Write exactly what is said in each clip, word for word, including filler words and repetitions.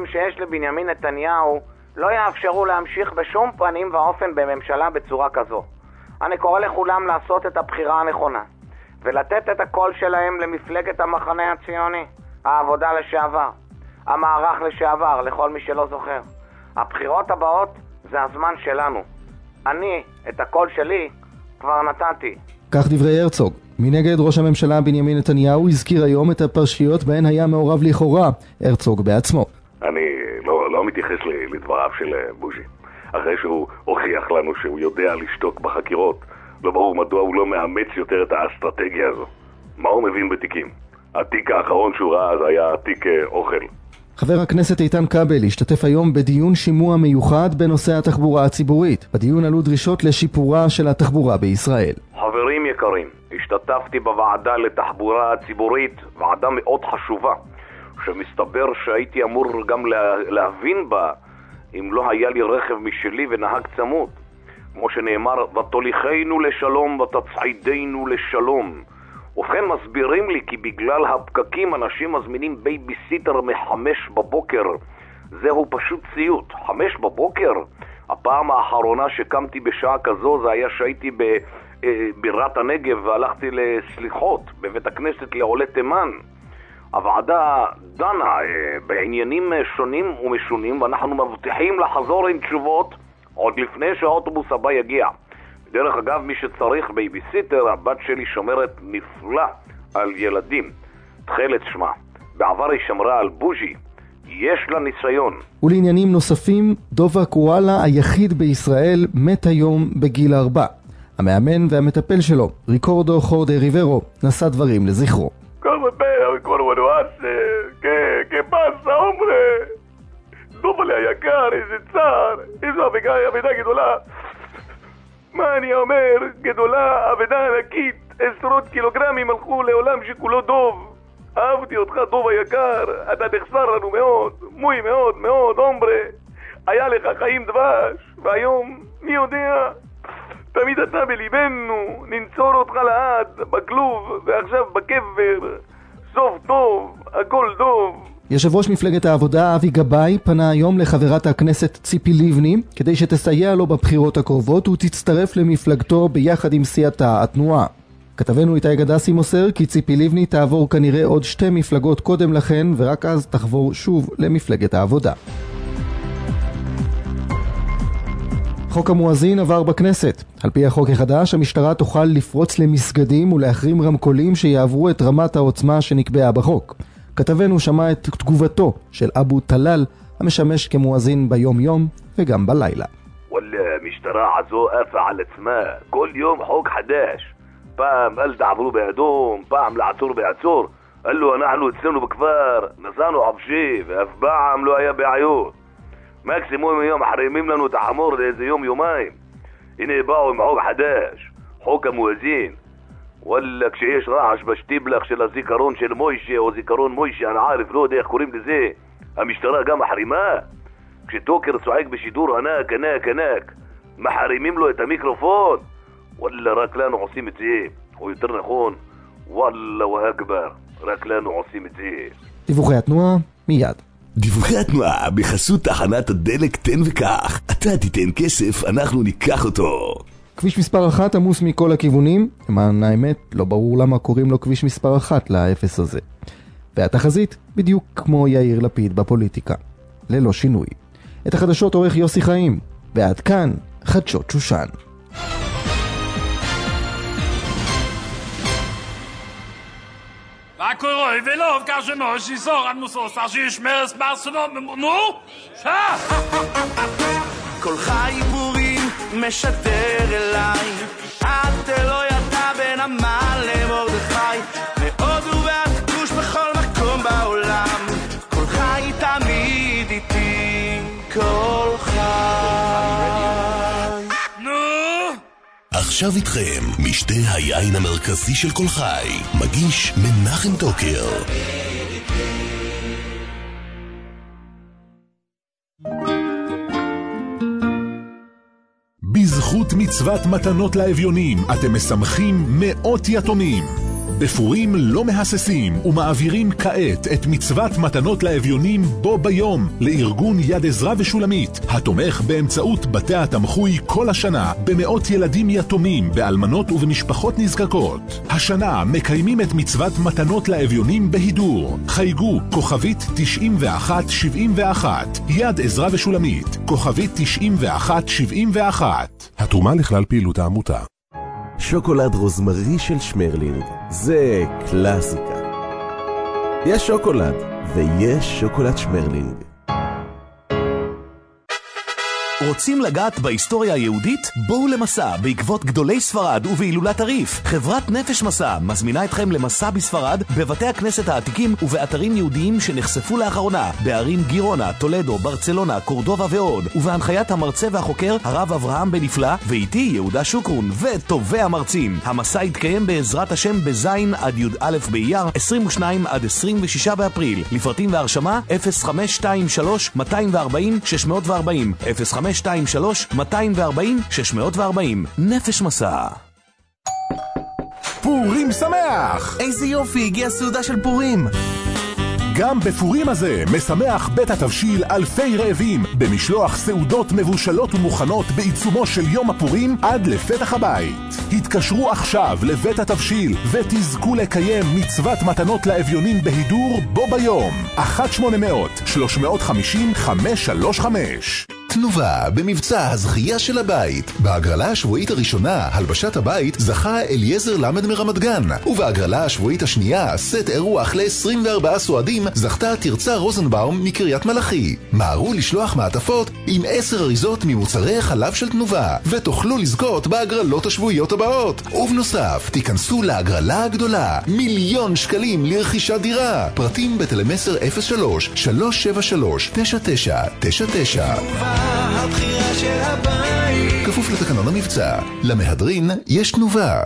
שיש לבנימין נתניהו לא יאפשרו להמשיך בשום פנים ואופן בממשלה בצורה כזו. אני קורא לכולם לעשות את הבחירה הנכונה ולתת את הקול שלהם למפלגת המחנה הציוני, העבודה לשעבר, המערך לשעבר, לכל מי שלא זוכר. הבחירות הבאות זה הזמן שלנו. אני את הקול שלי כבר נתתי. כך דברי הרצוג. מנגד, ראש הממשלה בנימין נתניהו הזכיר היום את הפרשיות בהן היה מעורב לכאורה הרצוג בעצמו. אני לא, לא מתייחס לדבריו של בוז'י. אחרי שהוא הוכיח לנו שהוא יודע לשתוק בחקירות, לא ברור מדוע הוא לא מאמץ יותר את האסטרטגיה הזו. מה הוא מבין בתיקים? התיק האחרון שהוא ראה אז היה תיק אוכל. חבר הכנסת איתן כבל השתתף היום בדיון שימוע מיוחד בנושא התחבורה הציבורית. בדיון עלו דרישות לשיפורה של התחבורה בישראל. חברים יקרים, השתתפתי בוועדה לתחבורה הציבורית, ועדה מאוד חשובה, שמסתבר שהייתי אמור גם לה, להבין בה אם לא היה לי רכב משלי ונהג צמוד. כמו שנאמר, ותוליכנו לשלום ותצעידנו לשלום. ובכן מסבירים לי כי בגלל הפקקים אנשים מזמינים בייביסיטר מחמש בבוקר. זהו פשוט ציוט. חמש בבוקר? הפעם האחרונה שקמתי בשעה כזו זה היה שהייתי בבירת הנגב והלכתי לסליחות בבית הכנסת לעולי תימן. הוועדה דנה בעניינים שונים ומשונים ואנחנו מבטיחים לחזור עם תשובות עוד לפני שהאוטובוס הבא יגיע. דרך אגב, מי שצריך בייביסיטר, הבת שלי שומרת נפלא על ילדים. תחילת שמה. בעבר היא שמרה על בוז'י. יש לה ניסיון. ולעניינים נוספים, דובה קואלה היחיד בישראל מת היום בגיל ארבע. המאמן והמטפל שלו, ריקורדו חורדה ריברו, נשא דברים לזכרו. Come bene, ancora uno hace, che, che passa, hombre? דובה לי היקר, איזה צער, איזו אבדה, אבדה גדולה. מה אני אומר? גדולה, אבדה ענקית, עשרות קילוגרמים הלכו לעולם שכולו דוב. אהבתי אותך דוב היקר, אתה תחסר לנו מאוד, מוי מאוד מאוד, הומברה. היה לך חיים דבש, והיום, מי יודע? תמיד אתה בליבנו, ננצור אותך לעד, בכלוב, ועכשיו בקבר. סוף טוב, הכל טוב. יושב ראש מפלגת העבודה אבי גבאי פנה היום לחברת הכנסת ציפי לבני כדי שתסייע לו בבחירות הקרובות ותצטרף למפלגתו ביחד עם סיעתה התנועה. כתבנו איתי גדסי מוסר כי ציפי לבני תעבור כנראה עוד שתי מפלגות קודם לכן ורק אז תחבור שוב למפלגת העבודה. חוק המואזין עבר בכנסת. על פי החוק החדש, המשטרה תוכל לפרוץ למסגדים ולהחרים רמקולים שיעברו את רמת העוצמה שנקבעה בחוק. כתבנו שמע את תגובתו של אבו טלל, המשמש כמואזין ביום יום וגם בלילה. וואלה, המשטרה הזו עפה על עצמה. כל יום חוק חדש. פעם אל תעברו באדום, פעם לעצור בעצור. אלו אנחנו אצלנו בכפר, נסענו חופשי, ואף פעם לא היה בעיות. מקסימום היום מחרימים לנו את החמור לאיזה יום יומיים. הנה באו עם חוק חדש, חוק המואזין. וואלה, כשיש רעש בשטיבלח של הזיכרון של מוישה או זיכרון מוישה, אני עارف, לא יודע איך קוראים לזה, המשטרה גם מחרימה. כשטוקר צועק בשידור ענק ענק ענק, מחרימים לו את המיקרופון. וואלה, רק לנו עושים את זה, או יותר נכון, וואלה ואקבר, רק לנו עושים את זה. דיווחי התנועה מיד. דיווחי התנועה בחסות תחנת הדלק תן וקח. אתה תיתן כסף, אנחנו ניקח אותו. כביש מספר אחת עמוס מכל הכיוונים. למען האמת, לא ברור למה קוראים לו כביש מספר אחת לאפס הזה. והתחזית, בדיוק כמו יאיר לפיד בפוליטיקה. ללא שינוי. את החדשות עורך יוסי חיים. ועד כאן, חדשות שושן. Va correr velov car je mange il sort à nous sauce je schmerz Barcelone נו שא כל חי פורים משדר אליי את לא ידע בין המן למרדכי מאוד ובאת קוש בכל מקום בעולם כל חי תמיד איתי כל חי עכשיו איתכם משתה היין המרכזי של כל חי, מגיש מנחם טוקר. בזכות מצוות מתנות לאביונים אתם משמחים מאות יתומים. בפורים לא מהססים ומעבירים כעת את מצוות מתנות לאביונים בו ביום לארגון יד עזרא ושולמית, התומך באמצעות בתי התמחוי כל השנה במאות ילדים יתומים, באלמנות ובמשפחות נזקקות. השנה מקיימים את מצוות מתנות לאביונים בהידור. חייגו כוכבית תשעים ואחת שבעים ואחת, יד עזרא ושולמית, כוכבית תשעים ואחת שבעים ואחת. התרומה לכלל פעילות העמותה. שוקולד רוזמרי של שמרלינג, זה קלאסיקה. יש שוקולד ויש שוקולד שמרלינג. רוצים לגעת בהיסטוריה היהודית? בואו למסע בעקבות גדולי ספרד ובהילולת הריף. חברת נפש מסע מזמינה אתכם למסע בספרד, בבתי הכנסת העתיקים ובאתרים יהודיים שנחשפו לאחרונה, בערים גירונה, טולדו, ברצלונה, קורדובה ועוד, ובהנחיית המרצה והחוקר הרב אברהם בן נפלא, ואיתי יהודה שוקרון וטובי המרצים. המסע יתקיים בעזרת השם בזין עד י"א באייר, עשרים ושניים עד עשרים ושישה באפריל. לפרטים והרשמה אפס חמש שתיים שלוש שתיים ארבע שש ארבע אפס חמש שתיים שלוש שתיים ארבע שש ארבע. נפש מסע. פורים שמח! איזה יופי, הגיעה סעודה של פורים. גם בפורים הזה משמח בית התבשיל אלפי רעבים במשלוח סעודות מבושלות ומוכנות בעיצומו של יום הפורים עד לפתח הבית. התקשרו עכשיו לבית התבשיל ותזכו לקיים מצוות מתנות לאביונים בהידור בו ביום. אחת שמונה מאות שלוש מאות חמישים חמש שלוש חמש. תנובה במבצע הזכייה של הבית. בהגרלה השבועית הראשונה, הלבשת הבית, זכה אליעזר למד מרמת גן, ובהגרלה השבועית השנייה, סט אירוח ל-עשרים וארבעה סועדים, זכתה תרצה רוזנבאום מקריית מלאכי. מהרו לשלוח מעטפות עם עשר אריזות ממוצרי חלב של תנובה, ותוכלו לזכות בהגרלות השבועיות הבאות. ובנוסף, תיכנסו להגרלה הגדולה, מיליון שקלים לרכישת דירה. פרטים בטלמסר אפס שלוש שלוש שבע שלוש תשע תשע תשע תשע. הבחירה של הבית. כפוף לתקנון המבצע. למהדרין יש תנובה.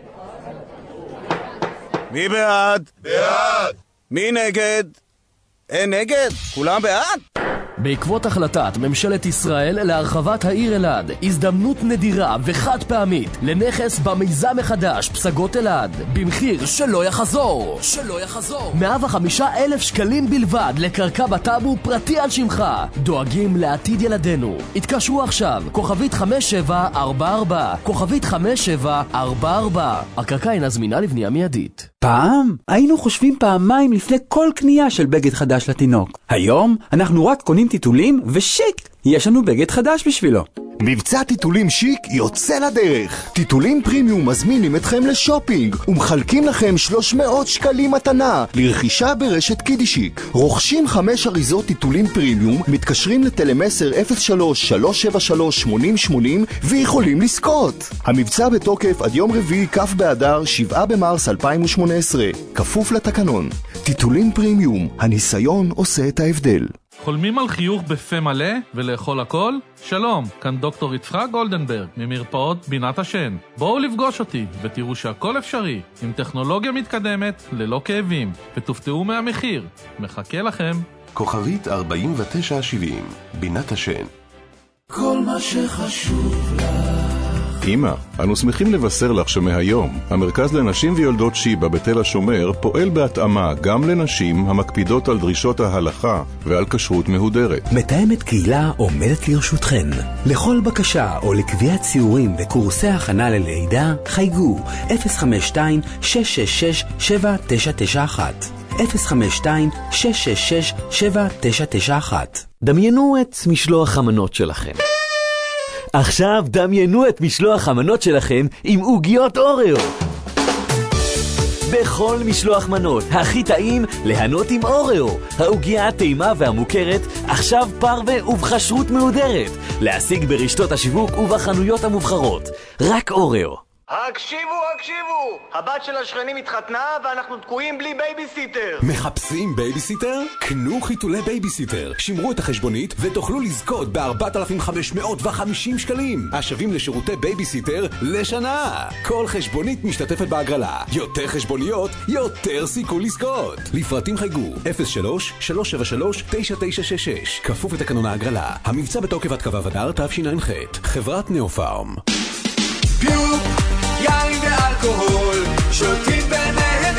מי בעד? בעד. מי נגד? אין נגד? כולם בעד? בעקבות החלטת ממשלת ישראל להרחבת העיר אלעד, הזדמנות נדירה וחד פעמית לנכס במיזם מחדש פסגות אלעד במחיר שלא יחזור שלא יחזור מאה וחמישה אלף שקלים בלבד לקרקע בטאבו פרטי על שמך. דואגים לעתיד ילדינו. התקשרו עכשיו כוכבית חמש שבע ארבע ארבע כוכבית חמש שבע ארבע ארבע. הקרקע אינה זמינה לבנייה מיידית. פעם היינו חושבים פעמיים לפני כל קנייה של בגד חדש לתינוק. היום אנחנו רק קונים טיטולים ושיק, יש לנו בגד חדש בשבילו. מבצע טיטולים שיק יוצא לדרך. טיטולים פרימיום מזמינים אתכם לשופינג ומחלקים לכם שלוש מאות שקלים מתנה לרכישה ברשת קידישיק. רוכשים חמש אריזות טיטולים פרימיום, מתקשרים לטלמסר אפס שלוש שלוש שבע שלוש שמונים שמונים ויכולים לזכות. המבצע בתוקף עד יום רביעי כ' באדר שבעה במרס אלפיים ושמונה עשרה. כפוף לתקנון. טיטולים פרימיום, הניסיון עושה את ההבדל. חולמים על חיוך בפה מלא ולאכול הכל? שלום, כאן דוקטור יצחק גולדנברג ממרפאות בינת השן. בואו לפגוש אותי ותראו שהכל אפשרי עם טכנולוגיה מתקדמת ללא כאבים, ותופתעו מהמחיר. מחכה לכם. כוכבית ארבעים ותשע שבעים, בינת השן. כל מה שחשוב לך. אמא, אנו שמחים לבשר לך שמהיום המרכז לנשים ויולדות שיבא בתל השומר פועל בהתאמה גם לנשים המקפידות על דרישות ההלכה ועל כשרות מהודרת. מתאמת קהילה עומדת לרשותכן. לכל בקשה או לקביעת ציורים וקורסי הכנה ללידה, חייגו אפס חמש שתיים שש שש שש שבע תשע תשע אחת אפס חמש שתיים שש שש שש שבע תשע תשע אחת. דמיינו את משלוח המנות שלכם. עכשיו דמיינו את משלוח המנות שלכם עם עוגיות אוריו. בכל משלוח מנות הכי טעים ליהנות עם אוריו, העוגיה הטעימה והמוכרת, עכשיו פרווה ובחשרות מהודרת, להשיג ברשתות השיווק ובחנויות המובחרות. רק אוריו. הקשיבו, הקשיבו! הבת של השכנים התחתנה ואנחנו תקועים בלי בייביסיטר. מחפשים בייביסיטר? קנו חיתולי בייביסיטר. שמרו את החשבונית ותוכלו לזכות ב-ארבעת אלפים וחמש מאות וחמישים שקלים השווים לשירותי בייביסיטר לשנה. כל חשבונית משתתפת בהגרלה. יותר חשבוניות, יותר סיכוי לזכות. לפרטים חייגו אפס שלוש שלוש שבע שלוש תשע תשע שש שש. כפוף לתקנון ההגרלה. המבצע בתוקף עד כ"ו אדר תשע"ח. חברת נאופארם. פיוק, יין ואלכוהול, שותים ביניהם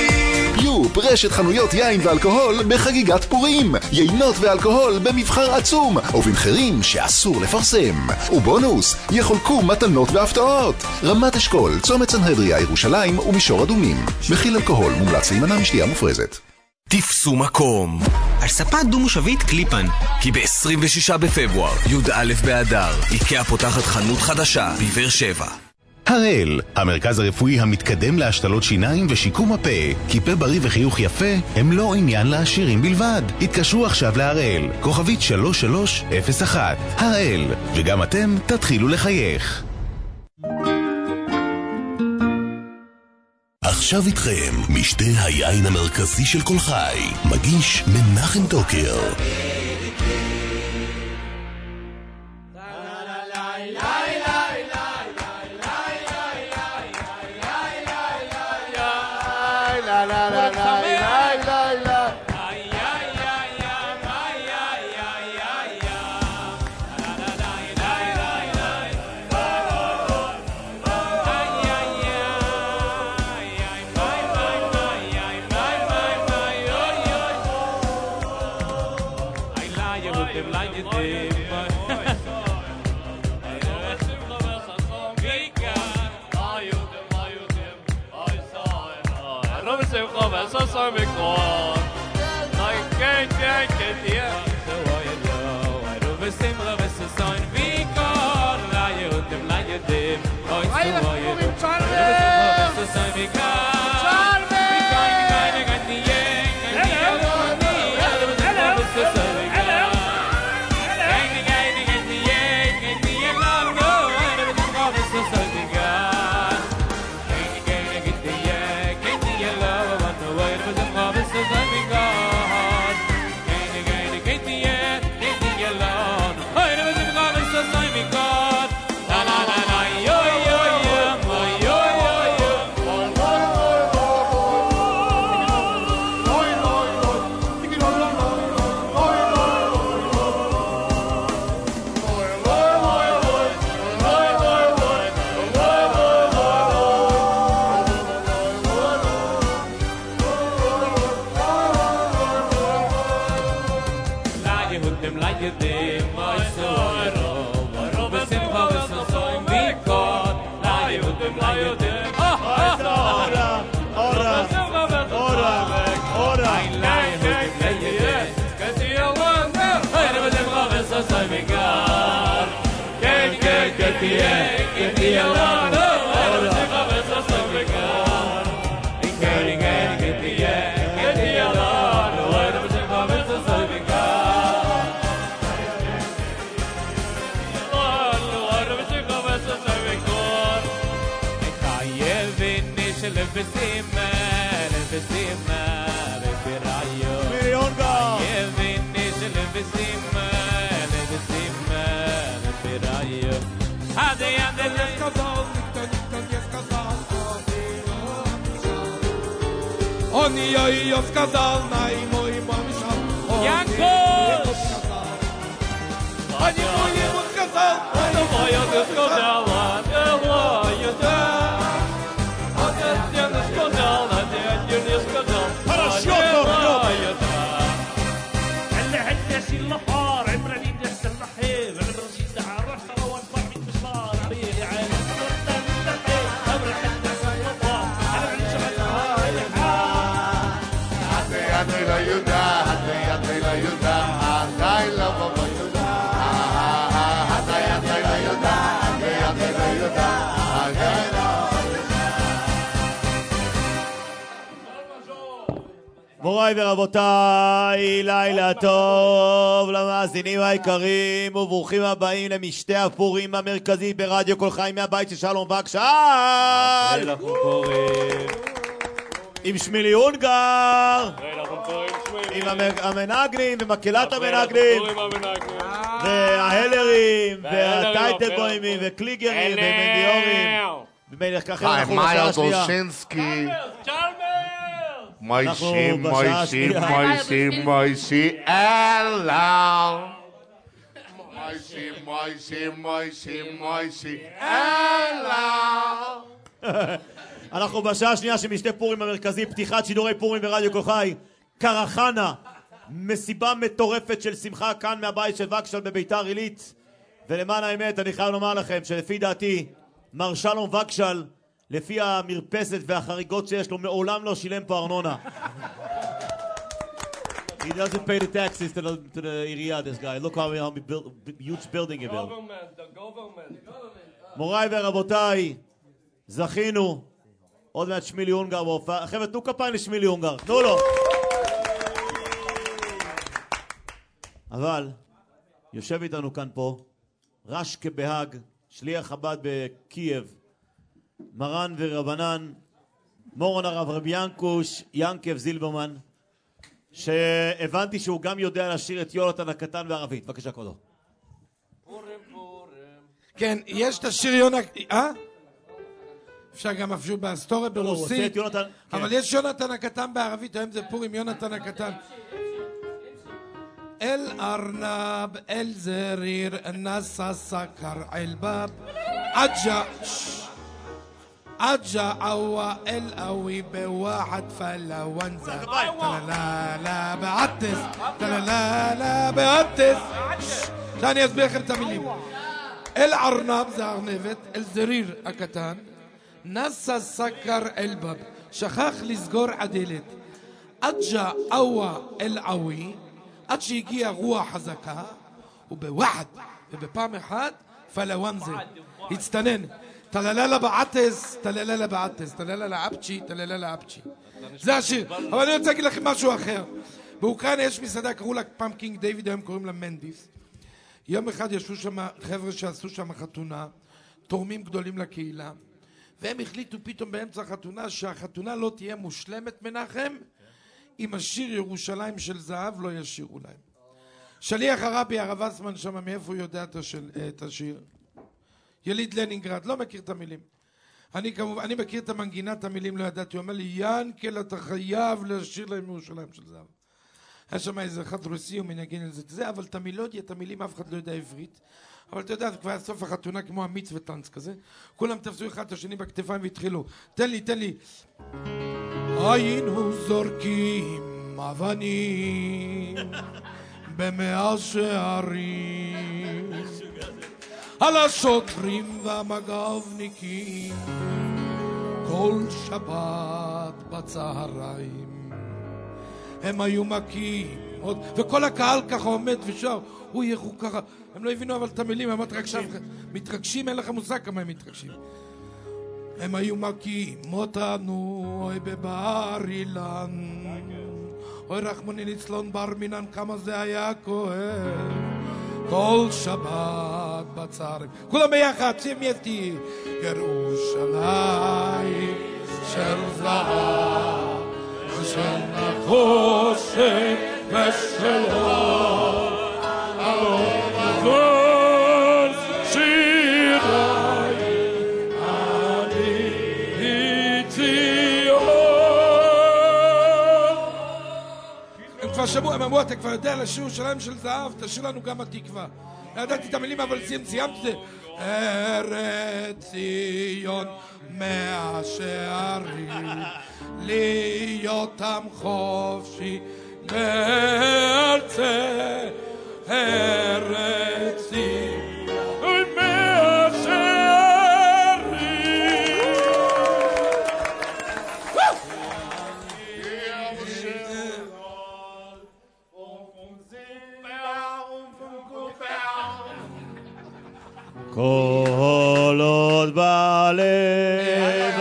רשת חנויות יין ואלכוהול בחגיגת פורים. יינות ואלכוהול במבחר עצום, ובמחירים שאסור לפרסם. ובונוס, יחולקו מתנות והפתעות. רמת אשכול, צומת סנהדריה, ירושלים ומישור אדומים. מכיל אלכוהול, מומלץ להימנע משתייה מופרזת. תפסו מקום על ספה דו-מושבית קליפן, כי ב-עשרים ושישה בפברואר, י"א באדר, איקאה פותחת חנות חדשה בבאר שבע. הראל, המרכז הרפואי המתקדם להשתלות שיניים ושיקום הפה. כי פה בריא וחיוך יפה הם לא עניין לעשירים בלבד. התקשרו עכשיו להראל, כוכבית שלוש שלוש אפס אחת. הראל, וגם אתם תתחילו לחייך. עכשיו איתכם משתה היין המרכזי של כל חי, מגיש מנחם טוקר. Он ее, ее сказал на ему, ему мешал. Яков! А ему, ему сказал. Давай, ты сказала, давай, да. А ты не сказал, а ты не сказал. Хорошо, давай, да. اللي هدش اللحار عمرني دس اللحيب انا برشيد عرف روان فرحي مشوار عليه عالم امر حتى اللحار انا بعيش حتى لا يدا حتى يدي لا يدا حتى لا بابا يدا حتى يدي لا يدا حتى يدي لا يدا حتى لا מוריי ורבותיי, לילה טוב למאזינים היקרים וברוכים הבאים למשתה הפורים המרכזי ברדיו כל חי מהבית של שלום וקשל עם שמילי הונגר עם המנגנים ומקהלת המנגנים וההלרים והטייטל בוימים וקליגרים ומנדיורים ומלך ככה אנחנו בשעה השנייה מוישי, מוישי, מוישי, מוישי, אללה מוישי, מוישי, מוישי, מוישי, אללה אנחנו בשעה השנייה של משתה פורים המרכזי, פתיחת שידורי פורים ברדיו כל חי, קרחנה, מסיבה מטורפת של שמחה כאן מהבית של וקשל בביתר עילית. ולמען האמת אני חייב לומר לכם שלפי דעתי מר שלום וקשל, לפי המרפסת והחריגות שיש לו, מעולם לא שילם פה ארנונה. He doesn't pay the taxes to the, to the עירייה, this guy. Look how many huge building he built. מוריי ורבותיי, זכינו עוד מעט שמילי אונגר בהופעה. חבר'ה, תנו כפיים לשמילי אונגר, תנו לו. אבל יושב איתנו כאן פה רשקה בהאג, שליח חב"ד בקייב, מרן ורבנן מורן הרב רב ינקוש ינקב זילברמן, שהבנתי שהוא גם יודע לשיר את יונתן הקטן בערבית. בבקשה כבודו. כן, יש את השיר יונתן, אה? אפשר גם אפילו בהיסטוריה ברוסית, אבל יש יונתן הקטן בערבית, היום זה פורים יונתן הקטן. אל ארנב, אל זריר, נסע סקר אל בב, עג'ה, עג'ה עווה אל אווי בוואחד פלה ונזה, תללה בעטס, תללה בעטס. שאני אסביר לכם את המילים. אל ארנב זה ארנבת, אל זריר הקטן, נסע סקר אל בב, שכח לסגור הדלת, עג'ה עווה אל אווי, עד שהגיעה רוח חזקה, ובוואחד, ובפעם אחת, פלוונזה, הצטנן, תללה בעטס, תללה בעטס, תללה לעבצ'י, תללה לעבצ'י. זה השיר. אבל אני רוצה להגיד לכם משהו אחר. באוקראינה יש מסעדה, קראו לה פעם קינג דיוויד, היום קוראים לה מנדיס. יום אחד ישבו שם חבר'ה שעשו שם חתונה, תורמים גדולים לקהילה, והם החליטו פתאום באמצע החתונה, שהחתונה לא תהיה מושלמת מנחם, אם השיר ירושלים של זהב לא ישירו להם. שליח הרבי הרב אסמן שם, מאיפה הוא יודע את השיר? יליד לנינגרד, לא מכיר את המילים. אני כמובן, אני מכיר את המנגינת המילים, לא ידעתי. הוא אומר לי, ינקל, אתה חייב לשיר להם ירושלים של זהב. היה שם איזה אחד רוסי, הוא מנגן על זה, זה, אבל את המילודיה, את המילים, אף אחד לא יודע עברית. אבל אתה יודע, כבר סוף החתונה כמו המיץ וטנץ כזה. כולם תפסו אחד את השני בכתפיים והתחילו. תן לי, תן לי. היינו זורקים אבנים במאה שערים על השוטרים והמג"בניקים כל שבת בצהריים הם היו מכים וכל הקהל ככה עומד ושר הוא יחו ככה, הם לא הבינו אבל את המילים, הם מתרגשים, מתרגשים, אין לך מושג כמה הם מתרגשים. הם היו מכים אותנו, אוי בבר אילן, אוי רחמוני ליצלון בר מינן, כמה זה היה כואב, כל שבת בצהריים, כולם ביחד, שים יפתי, ירושלים של זהב, ושל נחושת ושל אור, אלון וזול שירי, כבר שבוע, הם אמרו, אתה כבר יודע לשיר שלהם של זהב, תשאיר לנו גם התקווה. לא ידעתי את המילים, אבל סיימתי זה. ארץ ציון מאה שערים, להיות עם חופשי בארצי, ארץ ציון מאה שערים. כל עוד בלב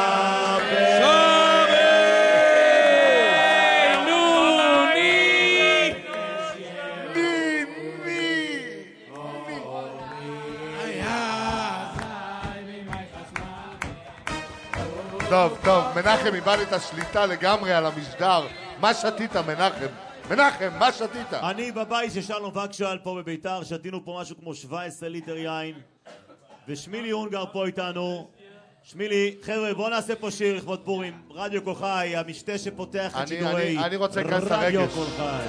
טוב, טוב, מנחם איבד את השליטה לגמרי על המשדר. מה שתית, מנחם? מנחם, מה שתית? אני בבית של שלום וקשל פה בביתר, שתינו פה משהו כמו שבע עשרה ליטר יין, ושמילי אונגר פה איתנו. שמילי, חבר'ה, בואו נעשה פה שיר לכבוד פורים. רדיו כל חי, המשתה שפותח את שידורי אני רוצה להיכנס לרגש. רדיו כל חי.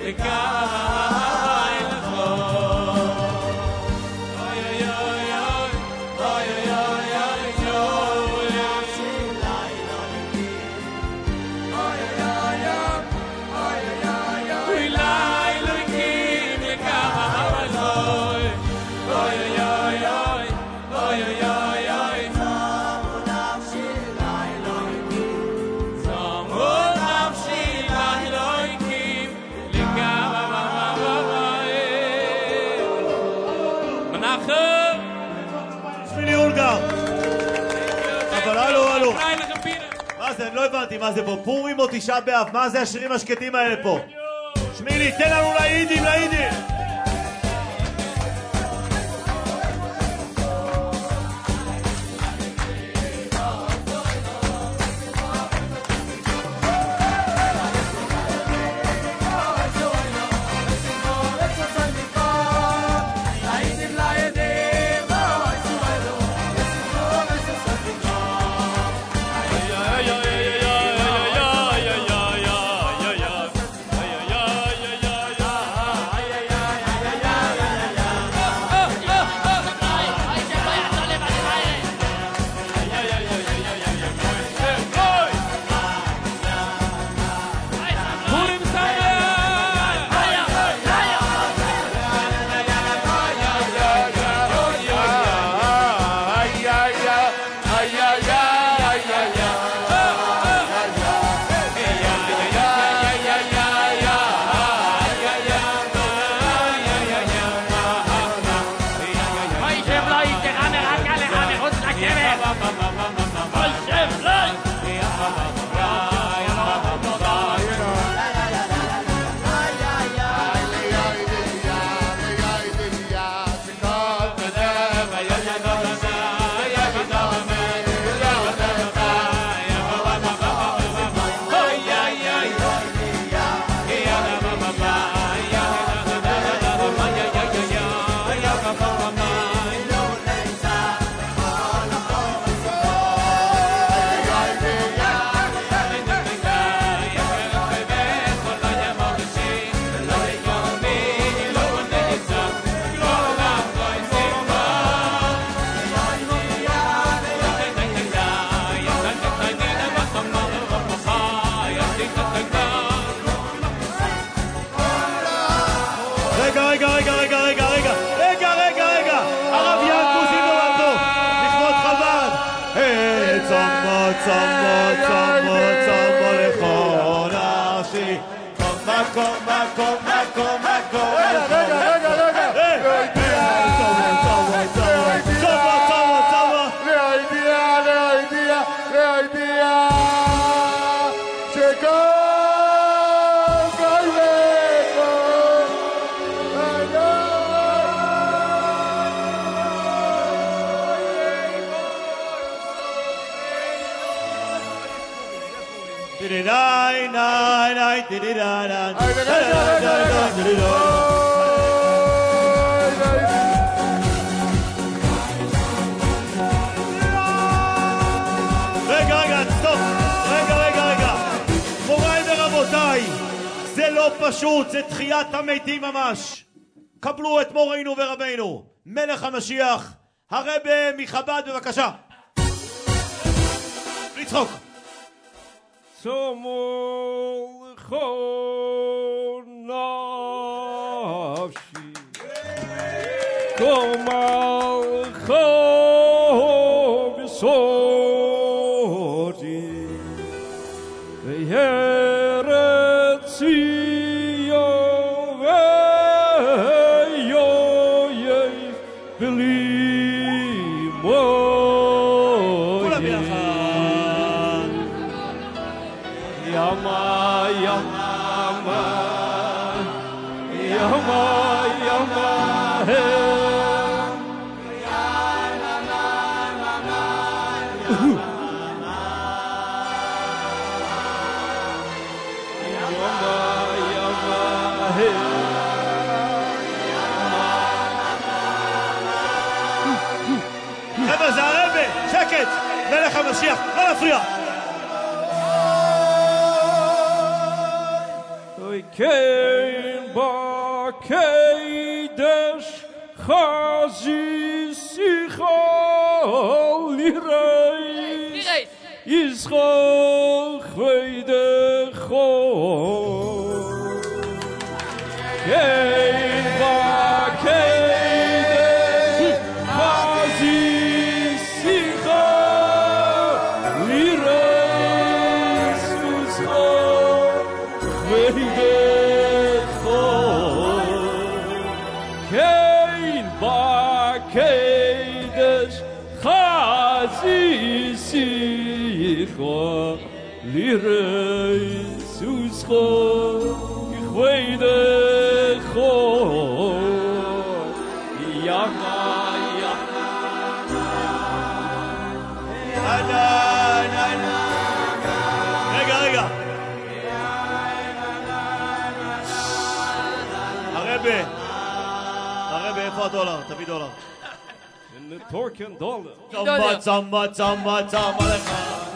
אני לא הבנתי מה זה פה, פורים או תשעה באב? מה זה השירים השקטים האלה פה? שמילי, תן לנו להידים, להידים! רגע, רגע, סטופ! רגע, רגע, רגע! מוריי ורבותיי, זה לא פשוט, זה תחיית המתים ממש. קבלו את מורנו ורבנו, מלך המשיח, הרבי מחב"ד, בבקשה. לצחוק. צומו לכל נפשי, קומה לכל בסודי, וירד ציון ויואב בלימו. כולם ביחד. ימה ימה ימה ימה חבר'ה, זה הרבי, שקט, מלך המשיח, לא להפריע. אוי כן kein bakedesh chazis ichol lireis ischol chveidechol kein bakedesh chazis ichol lireis ischol chveidechol kein bakedesh chazis ichol lireis ischol chveidechol yacha רגע, רגע. הרבה, הרבה, איפה הדולר? תביא דולר. טורקן דולר. צמבה, צמבה, צמבה, צמבה לך.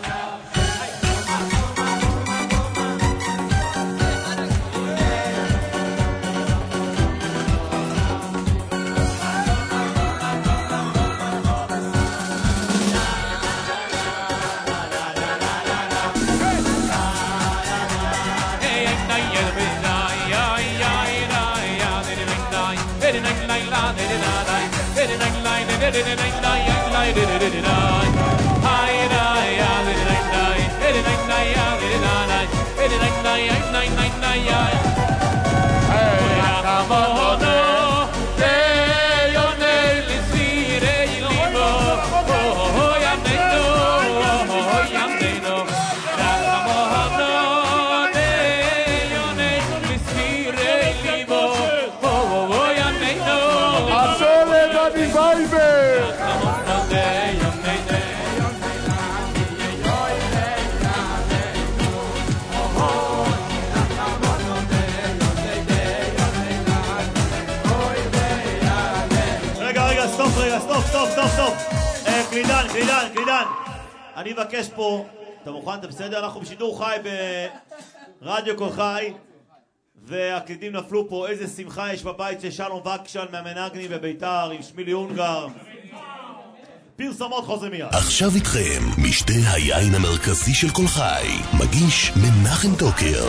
קלידן, קלידן, קלידן. אני מבקש פה, אתה מוכן, אתה בסדר? אנחנו בשידור חי ברדיו קול חי, והקלידים נפלו פה. איזה שמחה יש בבית של שלום וקשל מהמנגנים בביתר עם שמילי אונגר. פרסומות חוזרים מיד. עכשיו איתכם משתה היין המרכזי של קול חי, מגיש מנחם טוקר.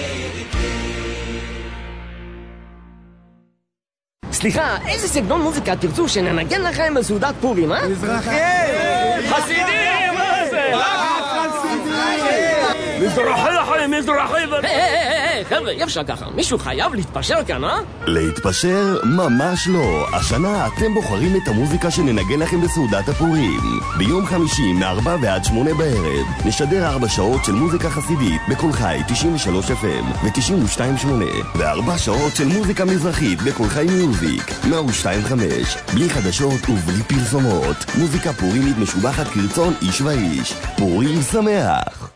סליחה, איזה סגנון מוזיקה תרצו שננגן לכם בסעודת פורים, אה? מזרחי! חסידים! מה זה? מזרחי אחרי מזרחי! היי, היי, היי, חבר'ה, אי אפשר ככה. מישהו חייב להתפשר כאן, אה? להתפשר? ממש לא. השנה אתם בוחרים את המוזיקה שננגן לכם בסעודת הפורים. ביום חמישי מארבע ועד שמונה בערב נשדר ארבע שעות של מוזיקה חסידית בקול חי תשעים ושלוש אף אם ו-תשעים ושתיים שמונה, וארבע שעות של מוזיקה מזרחית בקול חי מיוזיק מאה ושתיים חמש, בלי חדשות ובלי פרסומות. מוזיקה פורימית משובחת כרצון איש ואיש. פורים שמח.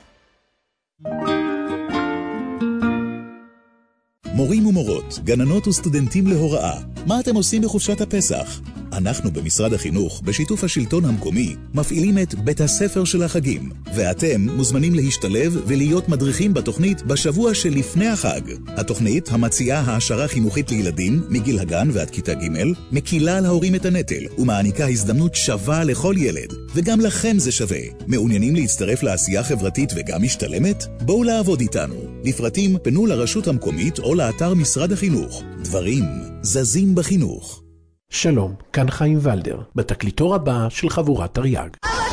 מורים ומורות, גננות וסטודנטים להוראה, מה אתם עושים בחופשת הפסח? אנחנו במשרד החינוך, בשיתוף השלטון המקומי, מפעילים את בית הספר של החגים, ואתם מוזמנים להשתלב ולהיות מדריכים בתוכנית בשבוע שלפני החג. התוכנית המציעה העשרה חינוכית לילדים מגיל הגן ועד כיתה ג' מקילה על ההורים את הנטל ומעניקה הזדמנות שווה לכל ילד, וגם לכם זה שווה. מעוניינים להצטרף לעשייה חברתית וגם משתלמת? בואו לעבוד איתנו. לפרטים פנו לרשות המקומית או לאתר משרד החינוך. דברים זזים בחינוך. שלום, כאן חיים ולדר, בתקליטור הבא של חבורת תרי"ג.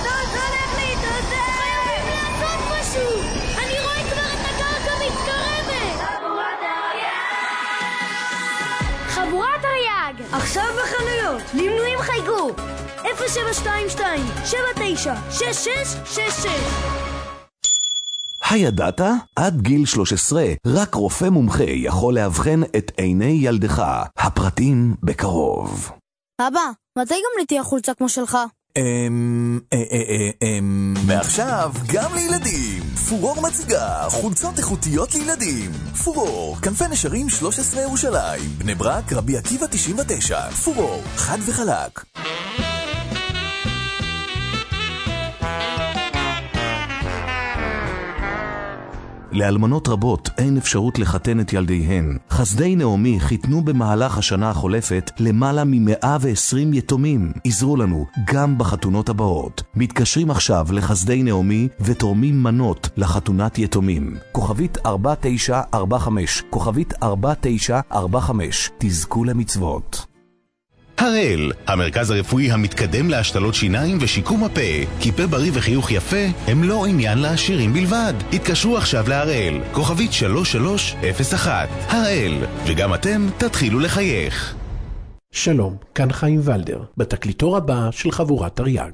חבורת תרי"ג, עכשיו בחנויות, למנויים חייגו אפס שבע שתיים שתיים שבע תשע שש שש שש שש. הידעת? עד גיל שלוש עשרה, רק רופא מומחה יכול להבחן את עיני ילדך. הפרטים בקרוב. אבא, מתי גם לי תהיה חולצה כמו שלך? אמ... אמ... ועכשיו גם לילדים. פורור מציגה חולצות איכותיות לילדים. פורור, כנפי נשרים שלוש עשרה ירושלים, בני ברק, רבי עקיבא תשעים ותשע. פורור, חד וחלק. לאלמנות רבות אין אפשרות לחתן את ילדיהן. חסדי נעמי חיתנו במהלך השנה החולפת למעלה מ-מאה ועשרים יתומים. עזרו לנו גם בחתונות הבאות. מתקשרים עכשיו לחסדי נעמי ותורמים מנות לחתונת יתומים. כוכבית ארבע תשע ארבע חמש, כוכבית ארבע תשע ארבע חמש. תזכו למצוות. הראל, המרכז הרפואי המתקדם להשתלות שיניים ושיקום הפה. כי פה בריא וחיוך יפה הם לא עניין לעשירים בלבד. התקשרו עכשיו להראל, כוכבית שלוש שלוש אפס אחת. הראל, וגם אתם תתחילו לחייך. שלום, כאן חיים ולדר, בתקליטור הבא של חבורת תרי"ג.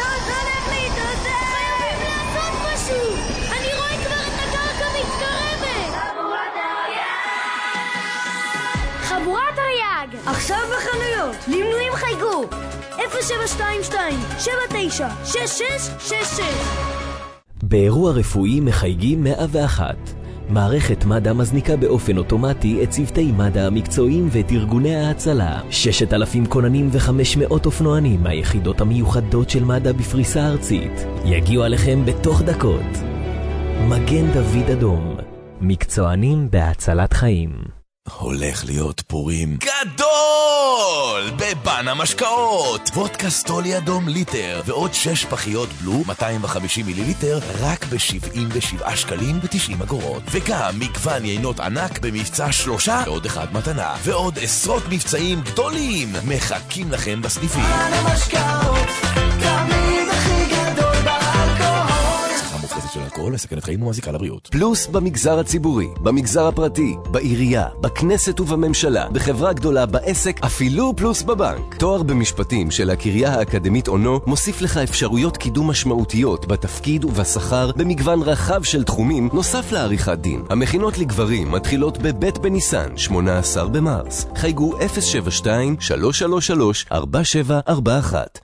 עכשיו בחנויות, למנויים חייגו אפס שבע שתיים שתיים שבע תשע שש שש שש שש. באירוע רפואי מחייגים מאה ואחת. מערכת מד"א מזניקה באופן אוטומטי את צוותי מד"א המקצועיים ואת ארגוני ההצלה. ששת אלפים כוננים וחמש מאות אופנוענים מהיחידות המיוחדות של מד"א בפריסה ארצית יגיעו עליכם בתוך דקות. מגן דוד אדום, מקצוענים בהצלת חיים. הולך להיות פורים גדול בבן המשקאות. וודקה סטולי אדום ליטר ועוד שש פחיות בלו מאתיים וחמישים מיליליטר רק ב-שבעים ושבעה שקלים ו-תשעים אגורות. וגם מגוון יינות ענק במבצע שלושה ועוד אחד מתנה. ועוד עשרות מבצעים גדולים מחכים לכם בסניפים. בן המשקאות, תמיד הכי גדול באלכוהול. צריכה מופרזת של אלכוהול מסכנת חיים ומזיקה לבריאות. פלוס במגזר הציבורי, במגזר הפרטי, בעירייה, בכנסת ובממשלה, בחברה גדולה, בעסק, אפילו פלוס בבנק. תואר במשפטים של הקריה האקדמית אונו מוסיף לך אפשרויות קידום משמעותיות בתפקיד ובשכר במגוון רחב של תחומים נוסף לעריכת דין. המכינות לגברים מתחילות בבית בניסן, שמונה עשר במרס. חייגו אפס שבע שתיים שלוש שלוש שלוש ארבע שבע ארבע אחת.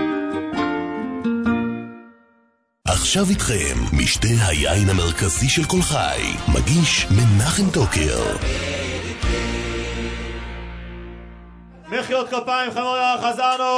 עכשיו איתכם משתה היין המרכזי של כל חי, מגיש מנחם טוקר. מחיאות כפיים חמורה, חזרנו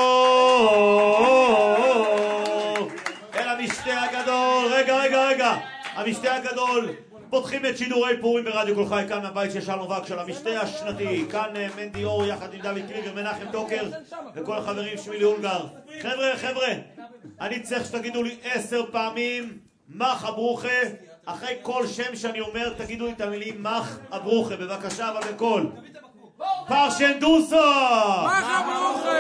אל המשתה הגדול. רגע רגע רגע המשתה הגדול, פותחים את שידורי פורים ברדיו כל חי, כאן מהבית של שלום וקשל, המשתה השנתי. כאן מנדי אור יחד עם דוד קליגר, מנחם טוקר וכל החברים, שמילי אולגר. חבר'ה חבר'ה אני צריך שתגידו לי עשר פעמים מח הברוכה. אחרי כל שם שאני אומר תגידו לי את המילים מח הברוכה, בבקשה, אבל בקול. פרשנדוסו מח הברוכה,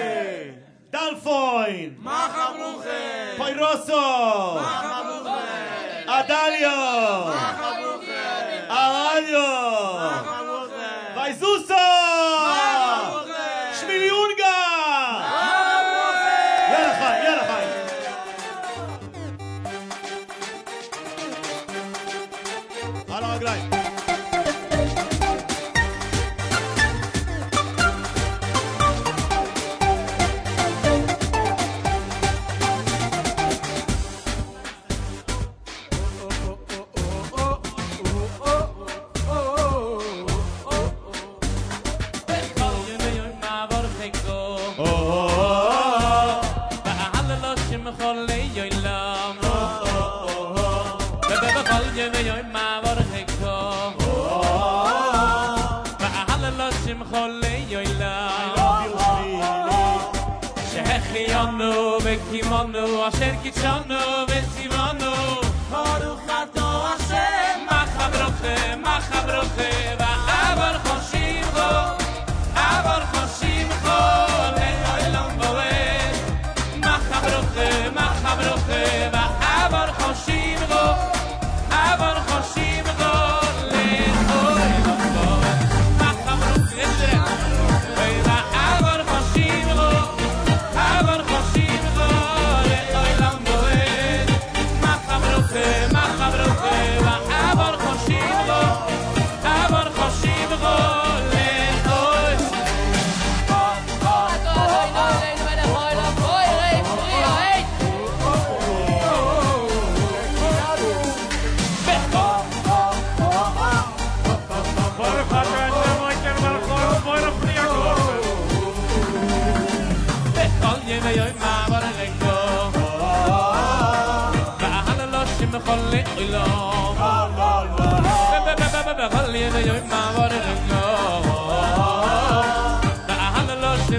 דלפוין מח הברוכה, פיירוסו מח הברוכה, אדליו מח הברוכה, ארליו מח הברוכה, וייזוסו שמילי אולגר. יאללה חי, יאללה חי. על הרגליים. Kimonu asher kitshonu vetzivonu Baruch ato Hashem Machabroche, Machabroche Va'avar choshimcho Avar choshimcho Le'olam bo'ed Machabroche, Machabroche Va'avar choshimcho Avar choshimcho Le'olam bo'ed Machabroche Va'avar choshimcho Avar choshimcho Machabroche, Machabroche, Va'avar choshimcho, Avar choshimcho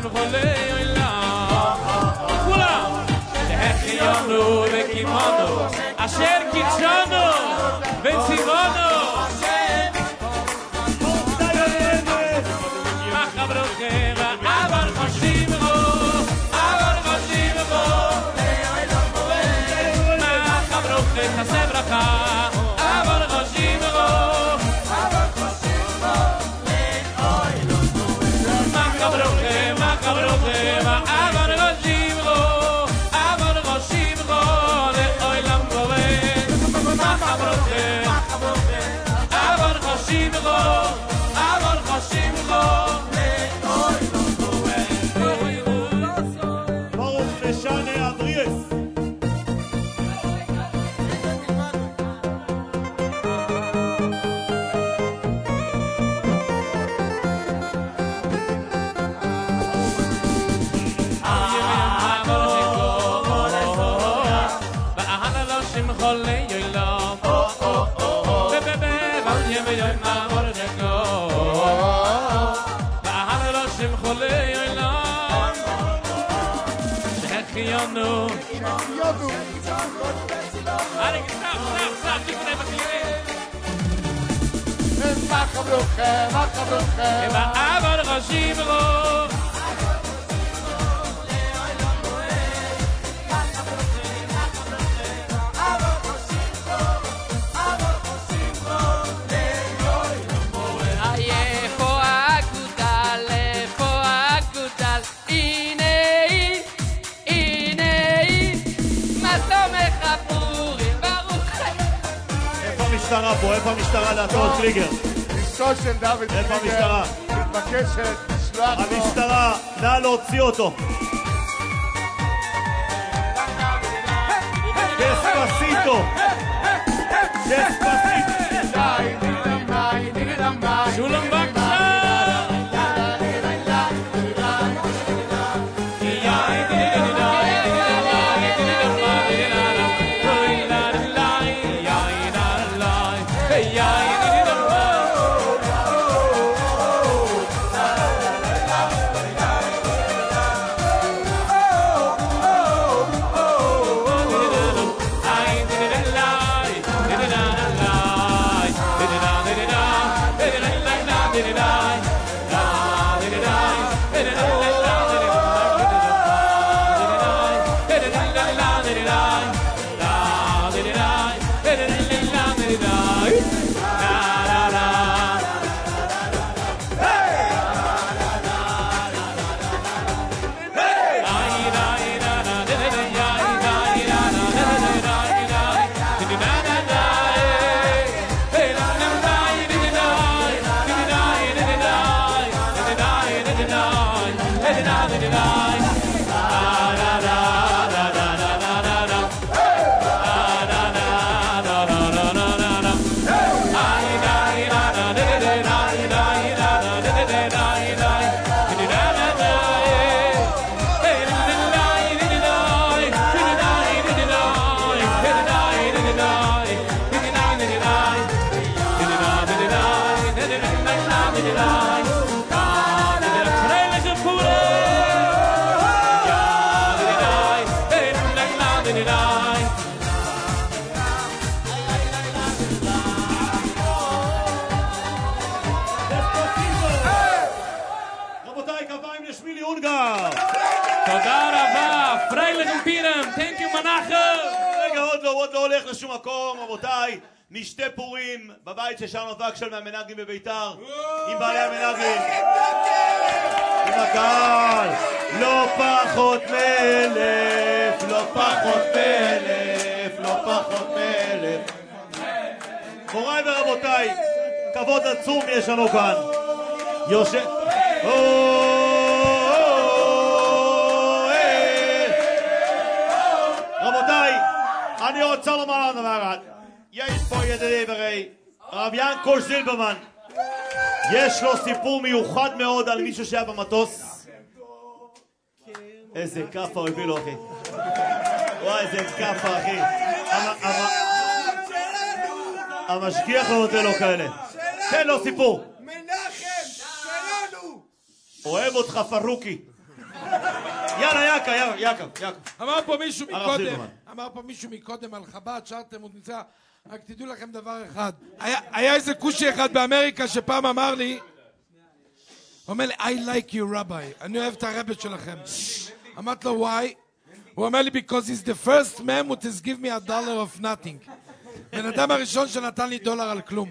שמחולי עולם כולם שהחיינו וקימנו אשר קידשנו וציוונו מה חברוכם אבל חושים בו אבל חושים בו מה חברוכם תעשה ברכה אבל חושים בו אבל חושים בו מה חברוכם מה חברוכם אבל חושים בו אבל חושים בו לעולם גובל מה חברוכם אבל חושים בו אבל חושים בו שנה אבריאס Yonu Yonu Are stop stop stop keep it up here Makabroche Makabroche Eva avar gashimro המשטרה פה, איפה המשטרה לעצור את קליגר? אשתו של דוד קליגר מתבקשת לשלוח לו המשטרה, נא להוציא אותו דספסיטו דספסיטו שולם בבקשה לא הולך לשום מקום, רבותיי, נשתה פורים בבית ששרנו וקשל מהמנגים בביתר עם בעלי המנגים עם הקהל לא פחות מאלף לא פחות מאלף לא פחות מאלף מוריי ורבותיי, כבוד עצום יש לנו כאן יושב רבותיי, אני רוצה לומר לנו דבר אחד. יש פה ידידי וראי, הרב ינקו זילברמן. יש לו סיפור מיוחד מאוד על מישהו שהיה במטוס. איזה כפה הוא הביא לו, אחי. וואי, איזה כפה, אחי. המשגיח לא נותן לו כאלה. תן לו סיפור. מנחם, שלנו. אוהב אותך פרוקי. יאללה, יעקב, יעקב, יעקב. אמר פה מישהו מקודם, אמר פה מישהו מקודם על חב"ד, שרתם עוד ניסה, רק תדעו לכם דבר אחד. היה איזה כושי אחד באמריקה שפעם אמר לי, הוא אומר לי, I like you rabbi, אני אוהב את הרבט שלכם. אמרת לו, why? הוא אומר לי, because he's the first man who has give me a dollar of nothing. בן אדם הראשון שנתן לי דולר על כלום.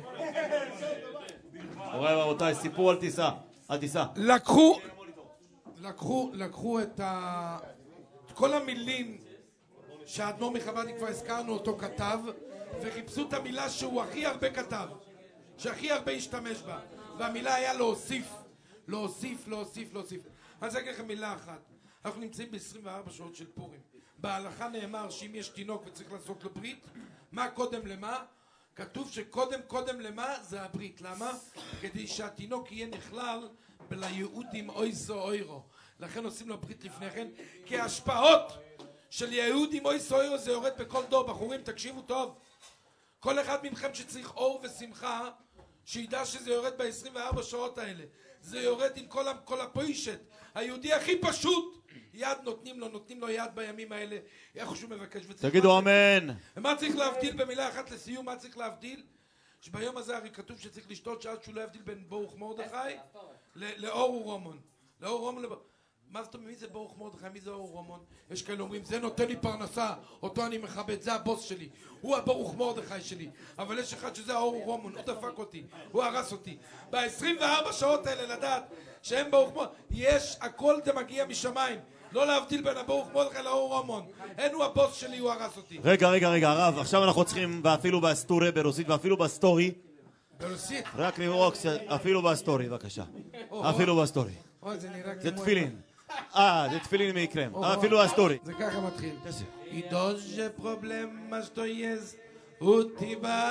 רואה רבותיי, סיפור על טיסה, על טיסה. לקחו, לקחו, לקחו את ה... את כל המילים שהאדמו"ר מחב"ד כבר הזכרנו אותו כתב, וחיפשו את המילה שהוא הכי הרבה כתב, שהכי הרבה השתמש בה, והמילה היה להוסיף, להוסיף, להוסיף, להוסיף. אז אני אגיד לכם מילה אחת. אנחנו נמצאים ב-עשרים וארבע שעות של פורים. בהלכה נאמר שאם יש תינוק וצריך לעשות לו ברית, מה קודם למה? כתוב שקודם קודם למה זה הברית. למה? כדי שהתינוק יהיה נכלל בליהודים אויסו אוירו. לכן עושים לו ברית לפני כן, כי ההשפעות של יהודים אויסו אוירו זה יורד בכל דור. בחורים, תקשיבו טוב. כל אחד מכם שצריך אור ושמחה, שידע שזה יורד ב-עשרים וארבע שעות האלה. זה יורד עם כל, כל הפוישת. היהודי הכי פשוט, יד נותנים לו, נותנים לו יד בימים האלה, איך שהוא מבקש. תגידו אמן. ומה צריך להבדיל במילה אחת לסיום? מה צריך להבדיל? שביום הזה הרי כתוב שצריך לשתות שעד שהוא לא יבדיל בין ברוך מרדכי לאור ורומון. לאור ורומון, מה זאת אומרת? מי זה ברוך מרדכי? מי זה אור ורומון? יש כאלה אומרים, זה נותן לי פרנסה, אותו אני מכבד, זה הבוס שלי, הוא הברוך מרדכי שלי. אבל יש אחד שזה האור ורומון, הוא דפק אותי, הוא הרס אותי. ב-עשרים וארבע שעות האלה לדעת שהם ברוך מרדכי, יש, הכל זה מגיע משמיים. לא להבדיל בין הברוך מרדכי לאור ורומון. אין הוא הבוס שלי, הוא הרס אותי. רגע, רגע, רגע, הרב, עכשיו אנחנו צריכים, ואפילו בסטורי ברוסית, ואפילו בסטורי. ברוסית? רק לראות, אפילו בסטורי, בבקשה. אפילו בסטורי. זה תפילין. אה, זה תפילין מקרם. אפילו הסטורי. זה ככה מתחיל. I doje problema što jest u tiba.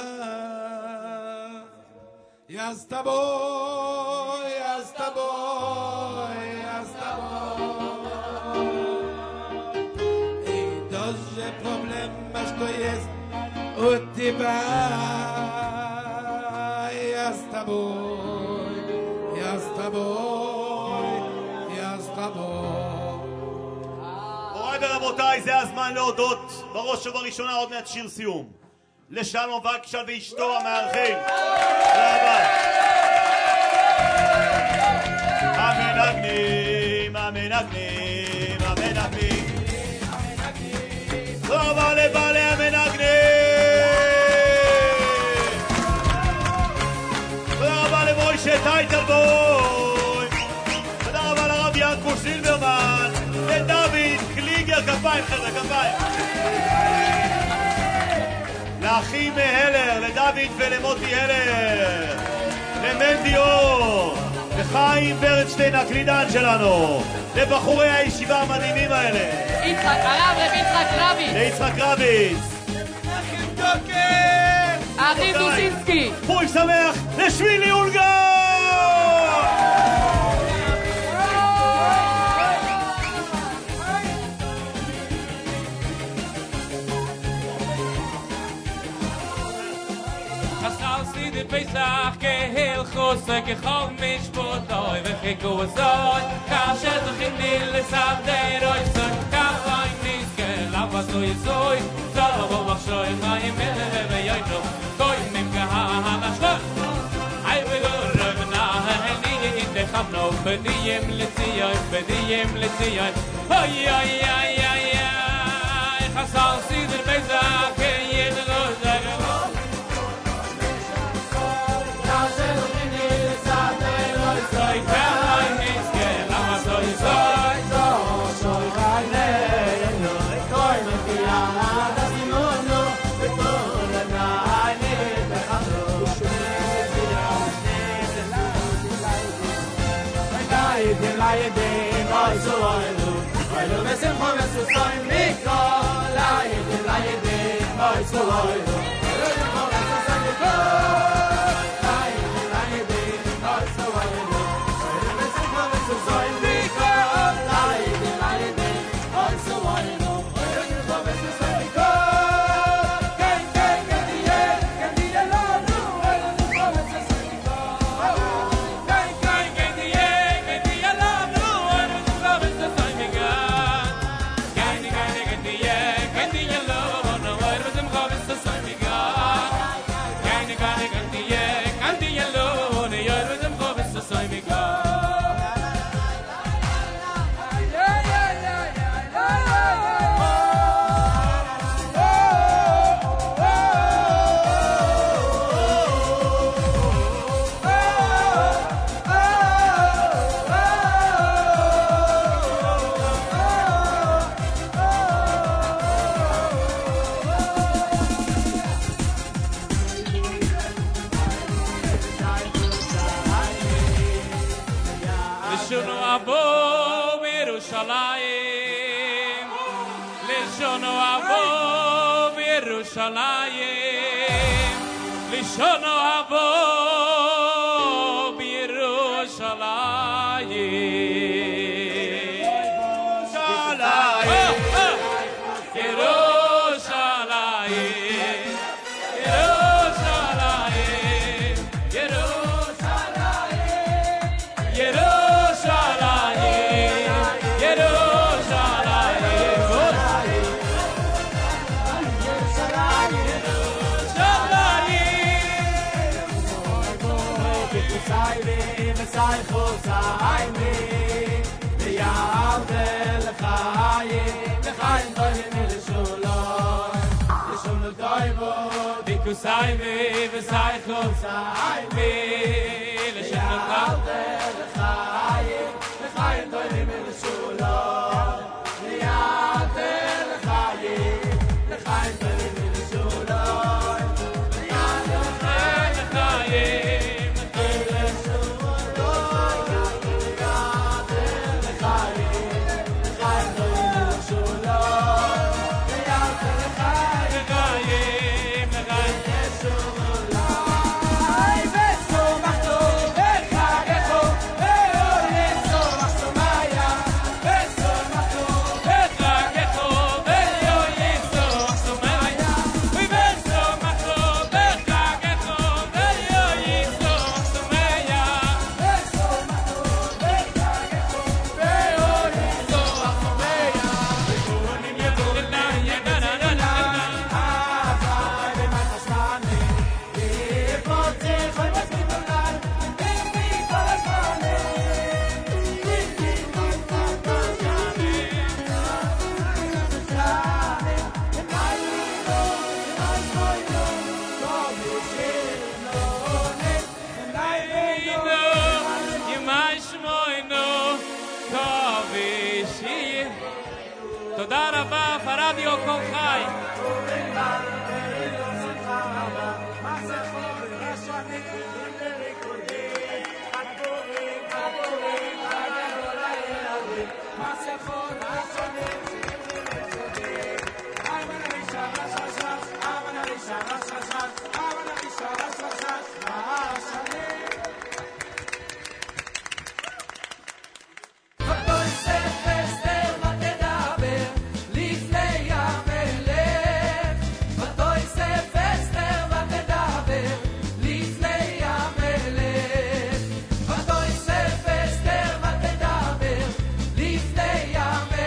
Ja s taboj, ja s taboj, ja s taboj. I doje problema što jest u tiba. Ja s taboj, ja s taboj, ja s taboj. מוריי ורבותיי, זה הזמן להודות בראש ובראשונה עוד מעט שיר סיום לשלום וקשל ואשתו המארחים. תודה רבה. המנגנים, המנגנים, המנגנים. תודה רבה לבעלי המנגנים. תודה רבה למוישה טייטלבוי. תודה רבה לרב יעקב סילברמן. לדוד קליגר, כפיים חבר'ה, כפיים. לאחים הלר, לדוד ולמוטי הלר, למנדי אור, לחיים ברנשטיין הקלידן שלנו, לבחורי הישיבה המדהימים האלה. יצחק, הרב רב יצחק רביץ. ליצחק רביץ. אחים דוקר. אחים דוסינסקי. חוג שמח לשבילי אולגר. de Pesach gehel khose gekhol mish potoy ve khiko zoy kasher khinil lesab der oy zoy kafoy nis ke lava zoy zoy zalo machshoy khaim ve yoyto koy mim geha machshoy ay ve gorna hani in de khamno bediyem letiyoy bediyem letiyoy ay ay ay ay ay khasal sider Pesach gehel khose soy kai nis ke lama soy soy soy kai ne no koy me kia da simono pe toda na ne te khadro dai de lai de noi soy lu ai lo mesem khom so soy mi ko lai de lai de noi soy lu ai lo khom so soy mi ko lai de lai de noi soy lu אבו בירושלים לשונו אבו בירושלים לשונו אבו Sai me, sai khosai me, le shnot le khaye, le khaye doim le shulo, le yate le khaye, le khaye doim le shulo, le yate le khaye, le shulo, le yate le khaye, le khaye doim le shulo, le yate le khaye. תודה רבה, פרדיו כל חי. לפני המלך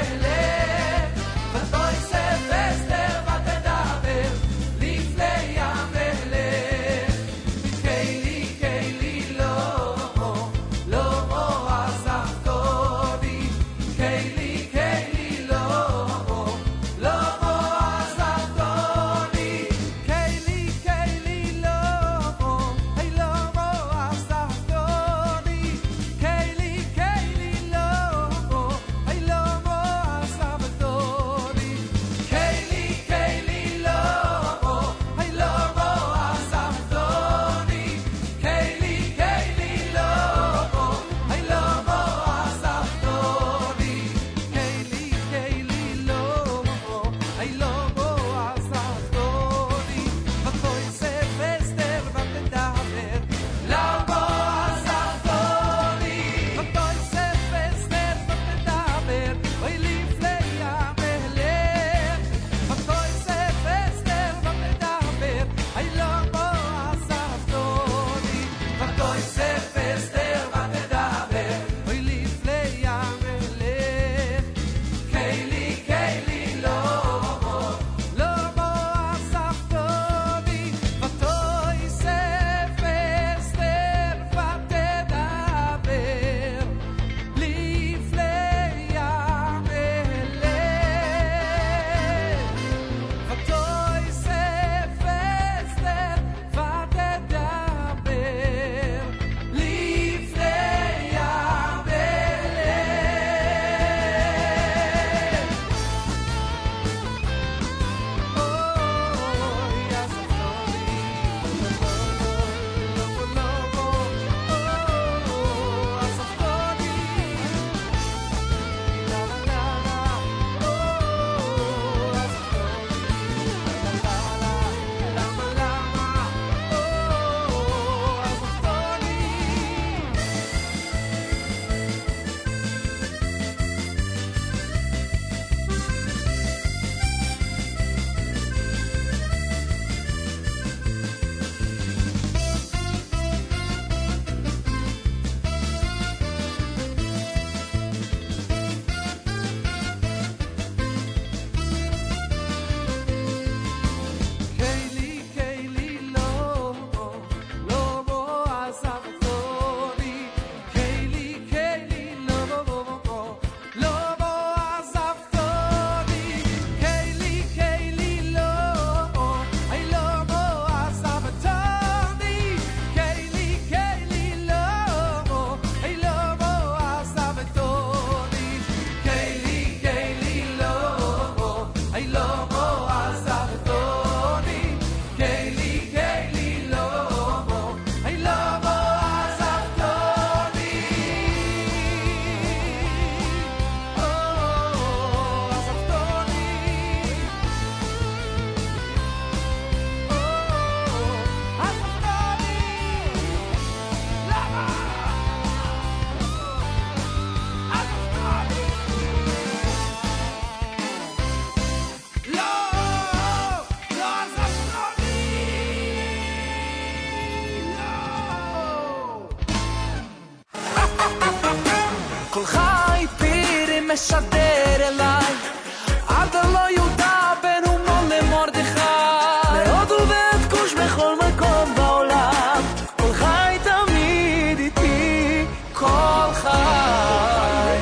משדר אליי עד לא יהודה בן אומון למרדכי להודו ואת כוש בכל מקום בעולם כל חי תמיד איתי כל חי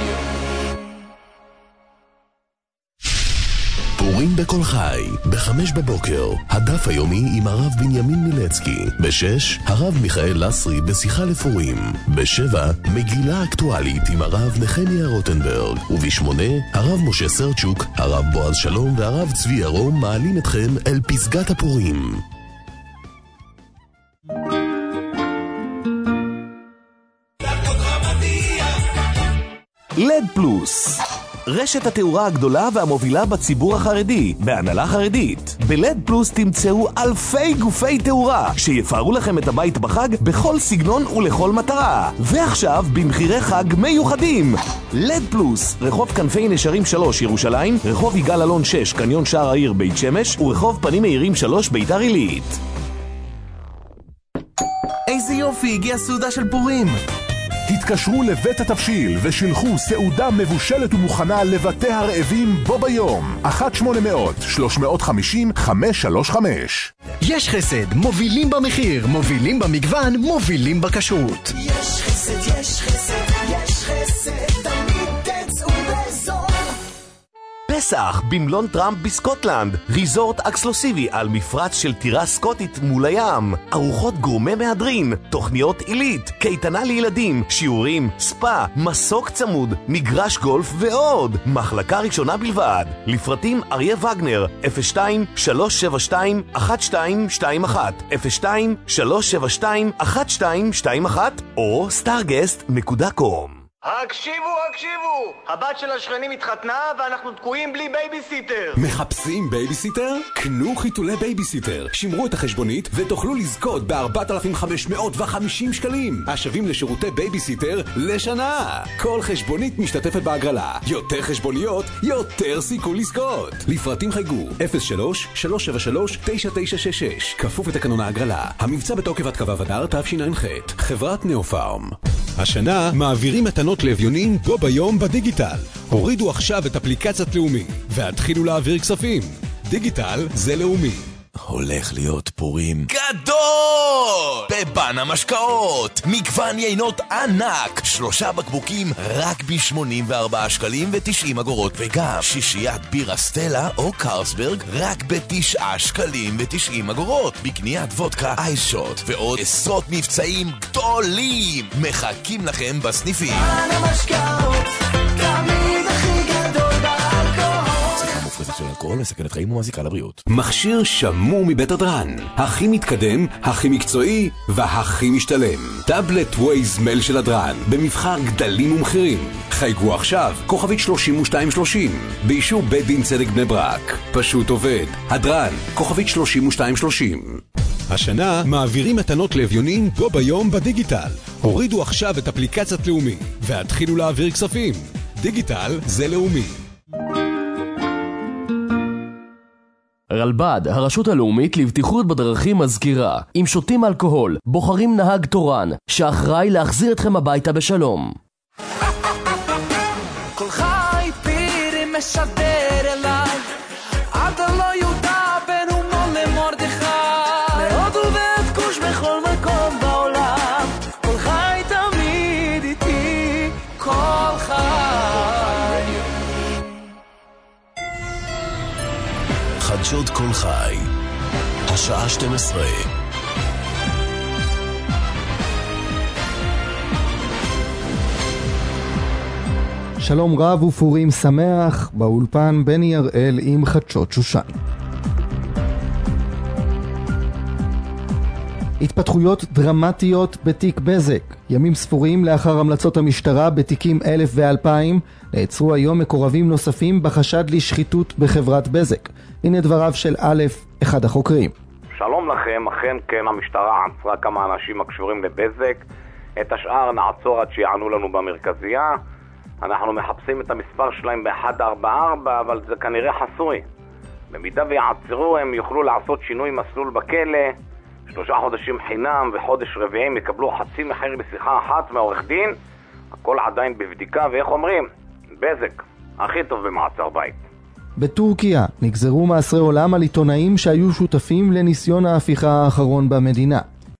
פורים בכל חי, בחמש בבוקר, הדף היומי עם הרב בנימין מילצקי. בשש, הרב מיכאל לסרי בשיחה לפורים. בשבע, מגילה אקטואלית עם הרב נחמיה רוטנברג. ובשמונה, הרב משה סרצ'וק, הרב בועז שלום והרב צבי ירום מעלים אתכם אל פסגת הפורים. לד פלוס, רשת התאורה הגדולה והמובילה בציבור החרדי, בהנהלה חרדית. בלד פלוס תמצאו אלפי גופי תאורה שיפארו לכם את הבית בחג בכל סגנון ולכל מטרה. ועכשיו במחירי חג מיוחדים. לד פלוס, רחוב כנפי נשרים שלוש ירושלים, רחוב יגאל אלון שש קניון שער העיר בית שמש, ורחוב פנים מאירים שלוש ביתר עילית. איזה יופי, הגיעה סעודה של פורים. התקשרו לבית התבשיל ושילחו סעודה מבושלת ומוכנה לבתי הרעבים בו ביום. אחת שמונה מאות שלוש מאות חמישים חמש שלוש חמש. יש חסד, מובילים במחיר, מובילים במגוון, מובילים בכשרות. יש חסד, יש חסד, יש חסד, תמיד תצאו בזול. פסח במלון טראמפ בסקוטלנד, ריזורט אקסקלוסיבי על מפרץ של טירה סקוטית מול הים, ארוחות גורמה מהדרין, תוכניות עילית, קייטנה לילדים, שיעורים, ספה, מסוק צמוד, מגרש גולף ועוד. מחלקה ראשונה בלבד. לפרטים אריה וגנר אפס שתיים שלוש שבע שתיים אחת שתיים שתיים אחת אפס שתיים שלוש שבע שתיים אחת שתיים שתיים אחת או סטארגסט נקודה קום. הקשיבו, הקשיבו! הבת של השכנים התחתנה ואנחנו תקועים בלי בייביסיטר. מחפשים בייביסיטר? קנו חיתולי בייביסיטר. שמרו את החשבונית ותוכלו לזכות ב-ארבעת אלפים וחמש מאות וחמישים שקלים. השווים לשירותי בייביסיטר לשנה. כל חשבונית משתתפת בהגרלה. יותר חשבוניות, יותר סיכוי לזכות. לפרטים חייגו אפס שלוש שלוש שבע שלוש תשע תשע שש שש. כפוף לתקנון ההגרלה. המבצע בתוקף עד קו אדר תשע"ח. חברת נאופארם. השנה מעבירים מתנות לאביונים בו ביום בדיגיטל. הורידו עכשיו את אפליקציית לאומי והתחילו להעביר כספים. דיגיטל זה לאומי. הולך להיות פורים גדול בבן המשקאות. מגוון יינות ענק, שלושה בקבוקים רק ב-שמונים וארבעה שקלים ותשעים אגורות, וגם שישיית בירה סטלה או קרסברג רק ב-תשעה שקלים ותשעים אגורות. בקניית וודקה אייסשוט ועוד עשרות מבצעים גדולים מחכים לכם בסניפים. בן המשקאות, תמיד הכי גדול באלכוהול. צריכה מופרזת של אלכוהול מסכנת חיים ומזיקה לבריאות. מכשיר שמור מבית הדרן, הכי מתקדם, הכי מקצועי והכי משתלם. טאבלט ווייז מייל של הדרן במבחר גדלים ומחירים. חייגו עכשיו, כוכבית שלושים ושתיים שלושים באישור בית דין צדק בני ברק. פשוט עובד. הדרן, כוכבית שלושים ושתיים שלושים. השנה מעבירים מתנות לאביונים בו ביום בדיגיטל. הורידו עכשיו את אפליקציית לאומי והתחילו להעביר כספים. דיגיטל זה לאומי. רלב"ד, הרשות הלאומית לבטיחות בדרכים, מזכירה: אם שותים אלכוהול, בוחרים נהג תורן שאחראי להחזיר אתכם הביתה בשלום. כל חי פירים משדר אליי עד לא יהודה בן אומון למרדכי להודו ואת כוש בכל מקום בעולם כל חי תמיד איתי כל חי. חדשות כל חי, השעה שתים עשרה. שלום רב ופורים שמח, באולפן בני הראל עם חדשות שושן. התפתחויות דרמטיות בתיק בזק. ימים ספורים לאחר המלצות המשטרה בתיקים אלף ואלפיים, נעצרו היום מקורבים נוספים בחשד לשחיתות בחברת בזק. הנה דבריו של א', אחד החוקרים. שלום לכם, אכן כן, המשטרה עצרה כמה אנשים הקשורים לבזק. את השאר נעצור עד שיענו לנו במרכזייה. אנחנו מחפשים את המספר שלהם ב-אחת ארבע ארבע, אבל זה כנראה חסוי. במידה ויעצרו הם יוכלו לעשות שינוי מסלול בכלא, שלושה חודשים חינם וחודש רביעים יקבלו חצי מחיר בשיחה אחת מעורך דין. הכל עדיין בבדיקה, ואיך אומרים? בזק, הכי טוב במעצר בית. בטורקיה נגזרו מאסרי עולם על עיתונאים שהיו שותפים לניסיון ההפיכה האחרון במדינה.